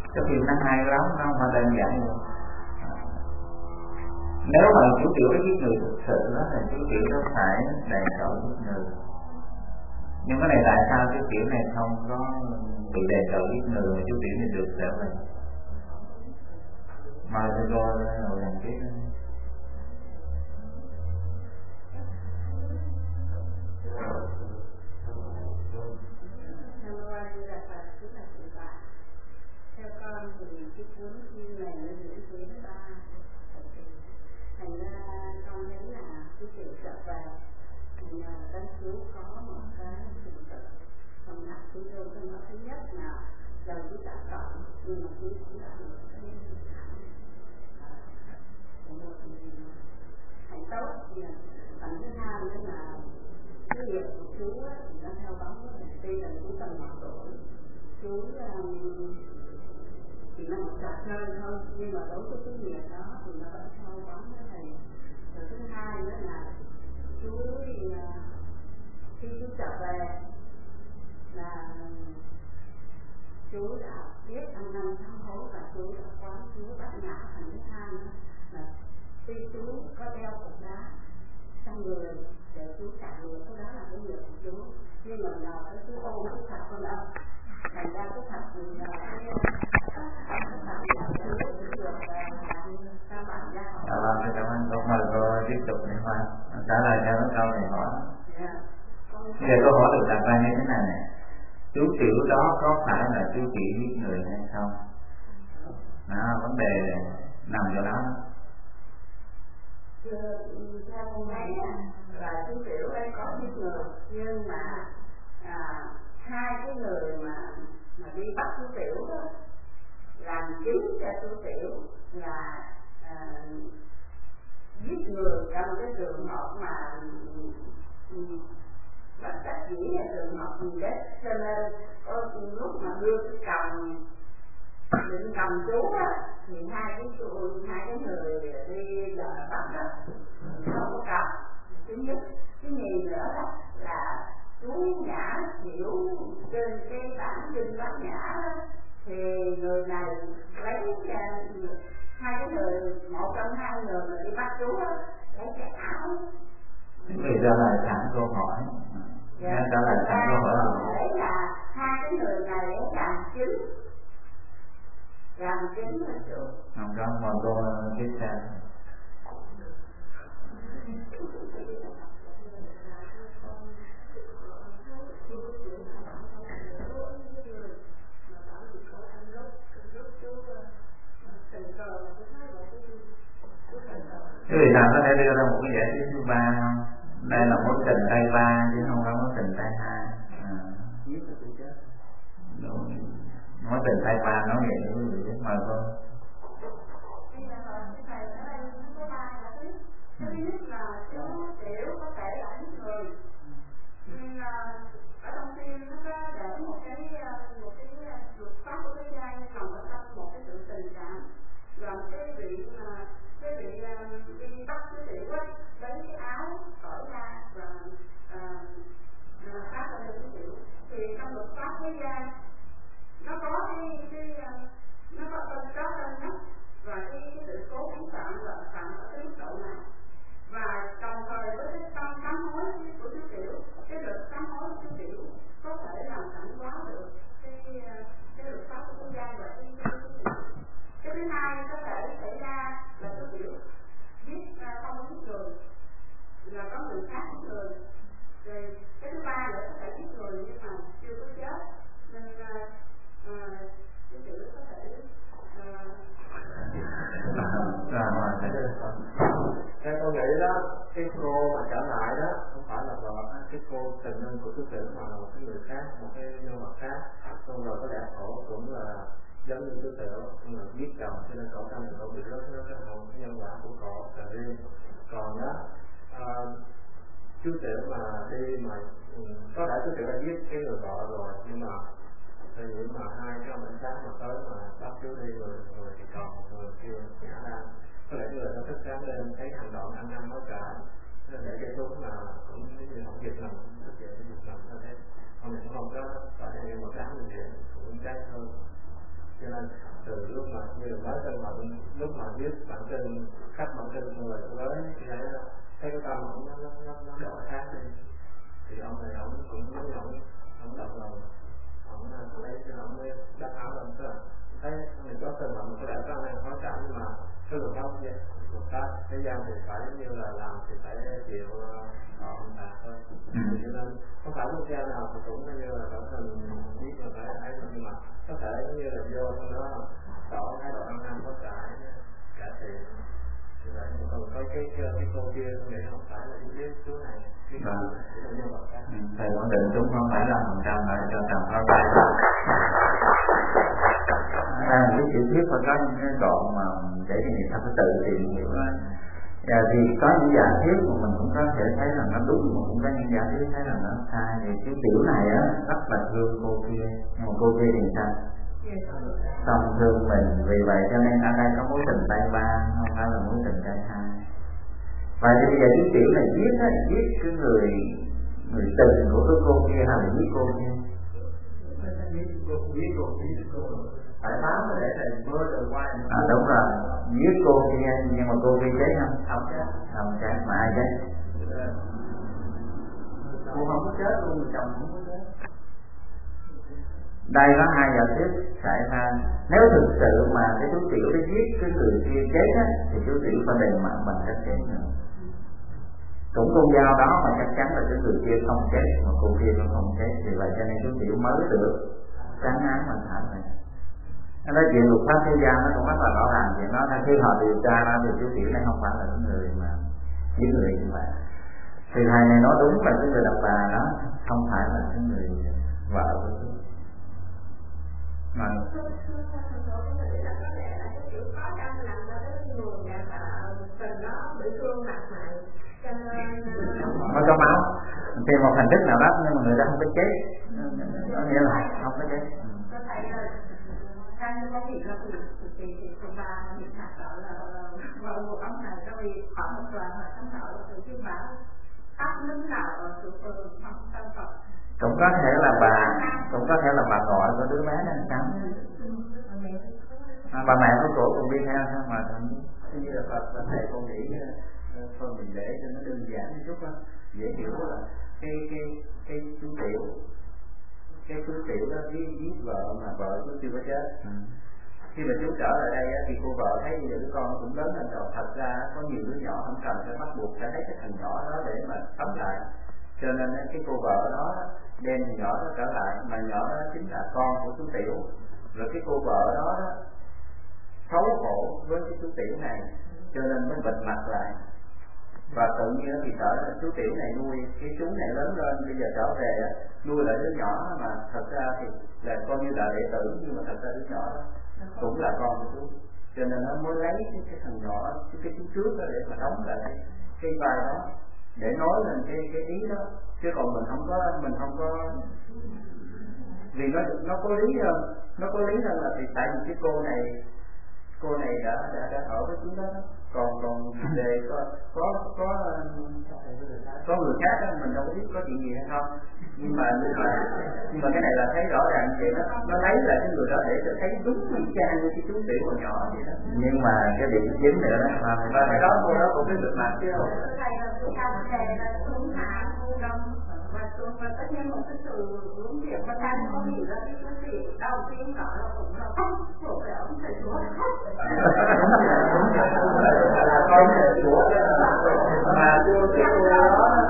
Cái phim nó hay lắm, nó không phải đơn giản luôn. Nếu mà chú tiểu nó giết người thực sự đó là chú tiểu nó phải đầy tội giết người. Nhưng cái này tại sao chú tiểu này không có bị đầy tội giết người mà chú tiểu này được trở về? Mời tôi cô ngồi đằng trước. Theo con thì cái cuốn phim này nó diễn biến ba thành ra con thấy là cái sự trở về thì tân cứu có một cái sự tự không đặt cái vô trong đó. Thứ nhất là đầu chú đã cộng nhưng mà chú cũng đã được cái của một hạnh tốt. Phần thứ hai nữa là cái việc của chú thì nó theo bóng tuy là chú tầm 1 tuổi, chú chỉ là một trò chơi thôi, nhưng mà đối với cái việc đó thì nó vẫn theo bóng với thầy. Rồi thứ hai nữa là chú khi chú trở về là chú đã biết ăn năn sám hối và chú đã quán chú bắt ngã. Thành thứ hai nữa là khi chú có đeo cục đá trong người để chú trả người, cái đó là cái việc của chú, nhưng mà nào cái chú ôm cái thật con đâu, thành ra cái thật thì là cái Vâng, cảm ơn cô. Mời cô tiếp tục đi Hoa trả lời theo cái câu này hỏi. Bây giờ câu hỏi được đặt ra như thế này này: chú tiểu đó có phải là chú chỉ giết người hay không? Đó, vấn đề nằm chỗ đó. Theo con thấy là chú tiểu đây có giết người, nhưng mà hai cái người mà đi bắt chú tiểu đó làm chứng cho chú tiểu là giết người trong cái trường hợp mà bất đắc dĩ là trường hợp gì đấy, cho nên có lúc mà đưa cái cầm định cầm chú á thì hai cái người đi bắt đó không có cầm. Thứ nhất, cái nhì nữa đó là chú Nhã hiểu trên cái bản kinh Bát Nhã đó, thì người này lấy hai cái người, một trong hai người mà đi bắt chú á lấy cái áo. Vì trả lời thẳng câu hỏi. Trả lời thẳng câu hỏi là hai cái người này để làm chứng là chú. Không có, mời cô tiếp theo. Quý vị nào có thể đưa ra một cái giải thích thứ ba không? Đây là mối tình tay ba chứ không phải mối tình tay hai. Đúng. Mối tình tay ba nói vậy quý vị biết. Mời cô. Thứ nhất là chú tiểu có thể là những người, nhưng ở trong phim nó có để một cái luật pháp của cái giai lòng ở trong một cái sự tình cảm, và cái vị đi bắt cái tiểu á lấy cái áo cởi ra và phát ra được cái tiểu, thì trong luật pháp cái giai nó có nó có cân nhắc và cái sự cố vi phạm là phạm ở cái mức độ này, và đồng thời với cái tâm sám hối của chú tiểu, cái luật sám hối của chú tiểu có thể làm cảnh báo được cái luật pháp của quốc gia và cái thứ hai có thể xảy ra là chú tiểu không có giết người, là có người khác giết người. Rồi cái thứ ba nữa có thể giết người nhưng mà chưa có chết, nên chú tiểu có thể Theo tôi nghĩ đó, cái cô mà trở lại đó không phải là vợ, cái cô tình nhân của chú tiểu mà là một cái người khác, một cái nhân vật khác. Xong rồi có đẹp cổ cũng là giống như chú tiểu, nhưng mà biết chồng cho nên cổ trong cổ bị rớt cái hồn, cái nhân quả của cổ là riêng. Còn đó chú tiểu mà đi mà có lẽ chú tiểu đã giết cái người vợ rồi, nhưng mà thời điểm mà hai cái ông cảnh sát mà tới mà bắt chú đi người thì còn người kia ngã ra, có lẽ người nó thức sáng lên thấy hành động ăn năn hối cải, để cái thuốc mà cũng như không việc làm, thực hiện cái việc làm sao thế, ông này cũng không có phải là một cái gì cũng trái hơn. Cho nên từ lúc mà như nói sân hận, lúc mà viết bản kinh khắc bản kinh xong rồi với thì thấy cái tâm ông nó đổi khác đi, thì ông này ông cũng nói ông đọc lòng ông lấy cho ông mới đáp áo lên cơ, thấy ông này có sân hận có lẽ có năng khó cảm, nhưng mà cái luật pháp thế gian thì phải như là làm thì phải chịu họ không phạt thôi. Cho nên không phải quốc gia nào thì cũng như là bản thân biết là phải ấy, nhưng mà có thể như là vô trong đó tỏ thái độ ăn năn có cả tiền như vậy. Nhưng còn có cái cô kia tôi nghĩ không phải là ý biết chú này cái con này chỉ là nhân vật khác. Thầy ổn định chúng không phải là 100 mà cho tầm pháo bay. Cái chữ thuyết phải có những cái đoạn mà để cho người ta phải tự tìm hiểu đó. Thì có những giả thuyết mà mình cũng có thể thấy là nó đúng, mà cũng có những giả thuyết thấy là nó sai. Thì cái tiểu này á rất là thương cô kia, nhưng mà cô kia thì sao? Không thương mình, vì vậy cho nên ở đây có mối tình tay ba, không phải là mối tình tay hai. Và bây giờ cái tiểu này viết á, viết cái người tình của cái cô kia hay là viết cô kia? Phải báo để thầy mưa rồi qua. Đúng rồi, giết cô kia nhưng mà cô kia chết không? Không chết, mà ai chết? Cô không có chết luôn, người chồng không có chết. Đây có hai giả thuyết xảy ra. Nếu thực sự mà cái chú tiểu để giết cái người kia chết á, thì chú tiểu phải đền mạng bằng cách chết nữa. Cũng con dao đó mà chắc chắn là cái người kia không chết, mà cô kia cũng không chết. Vì vậy cho nên chú tiểu mới được tránh án mà thả này. Nói chuyện luật pháp thế gian nó cũng rất là rõ ràng chuyện đó. Khi họ điều tra ra thì chú tiểu này không phải là những người mà giết người như vậy. Thì thầy này nói đúng là cái người đàn bà đó không phải là cái người vợ của chú. Mà nó có máu thì một hình thức nào đó, nhưng mà người ta không có chết, có nghĩa là không có chết. Anh có bị là thì con ba hiện tại đó là vào một ông này cho vì khoảng một tuần là không thở từ cái báo áp nước nào ở chỗ không tâm Phật. Cũng có thể là bà gọi của đứa bé đang sống. Bà mẹ của cổ cũng đi theo sao mà thằng như là Phật và thầy con nghĩ thôi mình để cho nó đơn giản một chút đó, dễ hiểu là cái chú tiểu đó giết vợ mà vợ cũng chưa có chết. Khi mà chú trở lại đây thì cô vợ thấy bây giờ đứa con cũng lớn lên rồi, thật ra có nhiều đứa nhỏ không cần phải bắt buộc phải lấy cái thằng nhỏ đó để mà sống lại, cho nên cái cô vợ đó đem thằng nhỏ đó trở lại, mà nhỏ đó chính là con của chú tiểu. Rồi cái cô vợ đó xấu hổ với cái chú tiểu này cho nên mới bịt mặt lại, và tự nhiên thì sợ là chú tiểu này nuôi cái chú này lớn lên bây giờ trở về nuôi lại đứa nhỏ, mà thật ra thì là coi như là đệ tử, nhưng mà thật ra đứa nhỏ đó cũng là con của chú, cho nên nó mới lấy cái thằng nhỏ cái chú trước đó để mà đóng lại cái vai đó để nói lên cái ý đó, chứ còn mình không có vì nó có lý hơn, nó có lý hơn là thì tại vì cái cô này đã ở với chú đó, còn về có người khác đó, mình đâu có biết có chuyện gì hay không, nhưng mà cái này là thấy rõ ràng vậy đó, nó lấy lại cái người đó để cho thấy đúng y chang như cái chú tiểu còn nhỏ vậy đó. Nhưng mà cái điểm chính nữa đó và cái đó cô đó cũng biết được mà chứ không. Và tất nhiên một cái sự hướng chuyện và thanh có gì là cái gì đầu tiên đó là cũng là không thuộc về ông thầy chúa là con thầy chúa mà chưa cái cô đó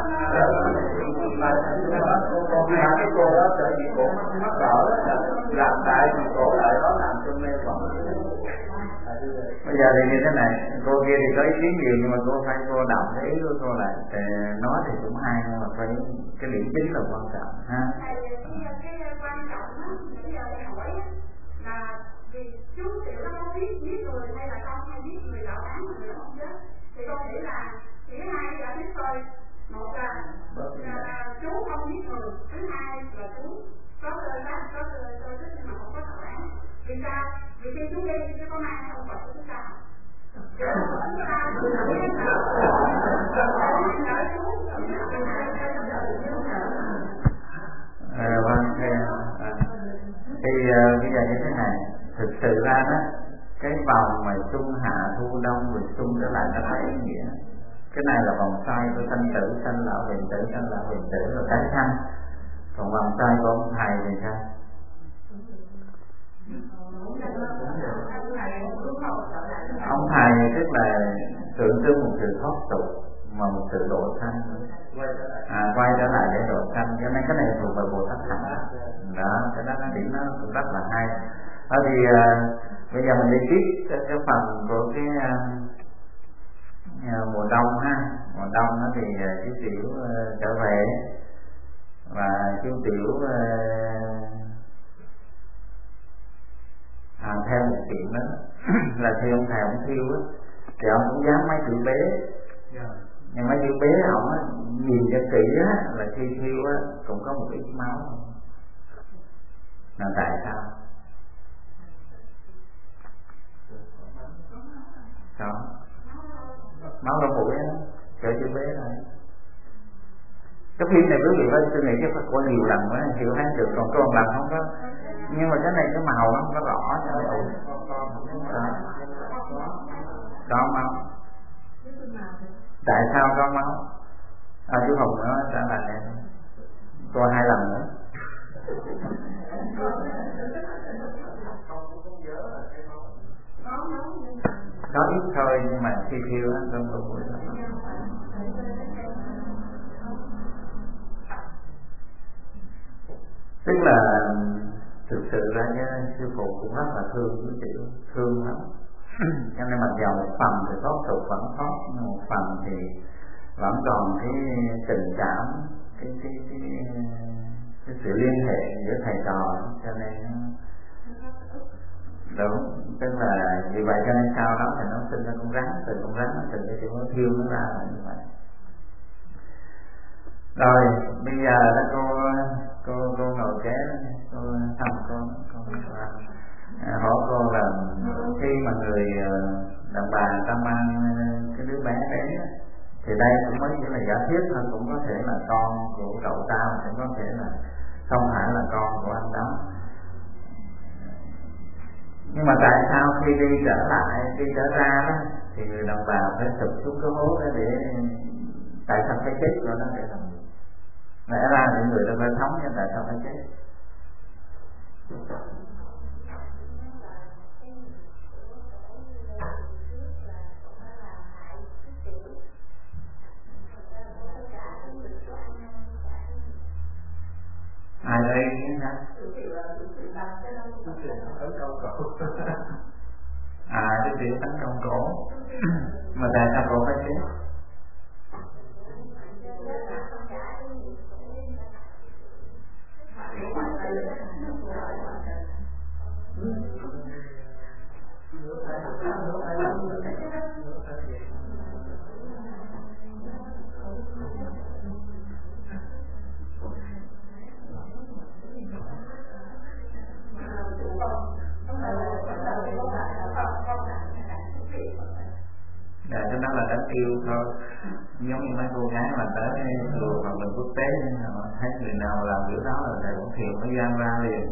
mà cái cô đó sợ gì cổ mắc cỡ làm tại thì cổ lại đó làm cho mê phận. Bây giờ thì như thế này, cô kia thì có ý kiến nhiều nhưng mà cô phải cô đọc cái ý của cô lại, nói thì cũng hay nhưng mà phải cái điểm chính là quan trọng ha. Cái quan trọng đó, bây giờ thầy hỏi là vì chú tiểu nó có biết người hay là không hay biết người đạo án mà người không chết, thì con nghĩ là chỉ hai là biết thôi. Một là chú không biết người, thứ hai là chú có lời thích nhưng mà không có đạo án. Vì sao? Vì khi chú đi chú có mang ông Phật của chúng ta. Vâng, thì bây giờ như thế này, thực sự ra đó cái vòng mà xuân hạ thu đông rồi xuân trở lại nó có ý nghĩa. Cái này là vòng xoay của sanh tử, sanh lão bệnh tử, sanh lão bệnh tử rồi tái sanh. Còn vòng xoay của ông thầy thì sao? Ông thầy tức là tượng trưng một sự thoát tục mà một sự độ sanh, quay trở lại để độ sanh. Cho nên cái này thuộc về Bồ Tát Thắng đó, cái đó nó điểm nó cũng rất là hay. Đó thì bây giờ mình đi tiếp cái phần của cái mùa đông ha. Mùa đông đó thì chú Tiểu trở về và chú Tiểu theo một chuyện đó là khi ông thầy ông thiêu á thì ông cũng dám mấy chữ bé, nhưng mấy chữ bé ông á nhìn cho kỹ á là khi thiêu á cũng có một ít máu. Là tại sao? Sao? Máu lỗ mũi á, chở chữ bé thôi. Cái phim này quý vị ơi, tôi nghĩ chắc phải có nhiều lần mới hiểu hết được, còn có một lần không có. Nhưng mà cái này cái màu nó không có rõ cho nó đủ. Có máu. Tại sao có máu? Chú Hùng nó trả lời em. Coi 2 lần nữa. Có ít thôi nhưng mà khi thiêu á không có mũi. Tức là thực sự ra cái sư phụ cũng rất là thương chú Tiểu, thương lắm. Cho nên mặc dầu một phần thì thoát tục vẫn thoát, nhưng một phần thì vẫn còn cái tình cảm, cái sự liên hệ giữa thầy trò. Cho nên đúng, tức là vì vậy cho nên sau đó thì nó sinh ra con rắn, từ con rắn nó từ cái chuyện nó thiêu nó ra là như vậy. Rồi bây giờ đó cô ngồi kế cô thăm cô hỏi cô là khi mà người đàn bà ta mang cái đứa bé đến thì đây cũng mới chỉ là giả thiết thôi, cũng có thể là con của cậu ta, cũng có thể là không phải là con của anh đó. Nhưng mà tại sao khi đi trở lại, đi trở ra đó thì người đàn bà phải sụp xuống cái hố đó để tại sao phải chết rồi đó để làm gì? Lẽ ra những người ta phải thống, nhưng tại sao phải chết? Ai đây hả? Cái chuyện tấn công cổ. Mà tại sao cổ phải chết? Cái đó là đáng yêu thôi, giống như mấy cô gái mà tới trường học mình quốc tế thấy người nào làm kiểu đó là thầy cũng thiệu mới gian ra liền.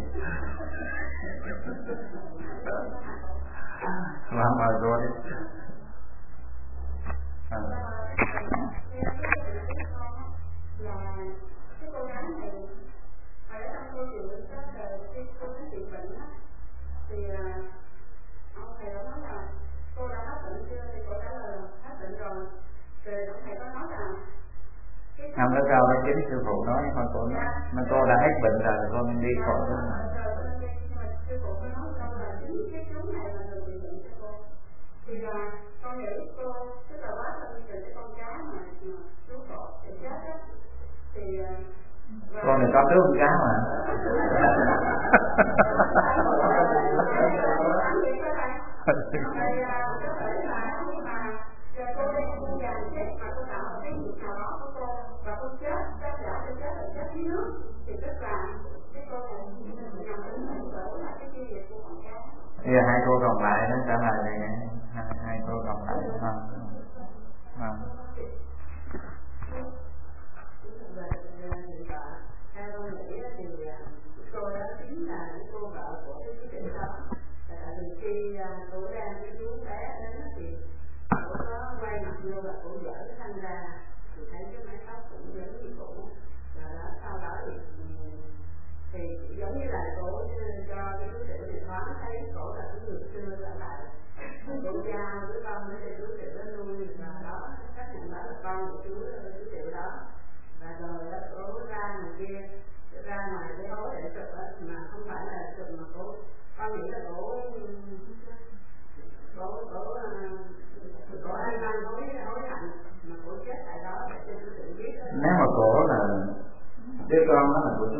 Làm mời cô đi. Cái cô gái này ở trong câu chuyện đó là khi cô nói chuyện bệnh á thì ông thầy đã nói là cô đã hết bệnh chưa, thì cô trả lời là hết bệnh rồi. Rồi ông thầy có nói là không có sao, với chính sư phụ nói con cô nói mà cô đã hết bệnh rồi con nên đi khỏi thôi mà. Sư phụ có nói câu là chính cái chú này là người bị bệnh cho cô. Thì là con nghĩ cô tức là quá thân tình cái con cá mà chú cổ để chết á thì con này có đứa con cá mà. Giờ hai cô còn lại nó trả lời này, hai cô còn lại đúng không? Theo con nghĩ thì cô đó chính là cô vợ của cái chú Trịnh đó, là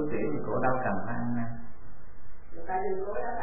tiểu thì cổ đâu cần phải ăn năn. Tại đường lối đó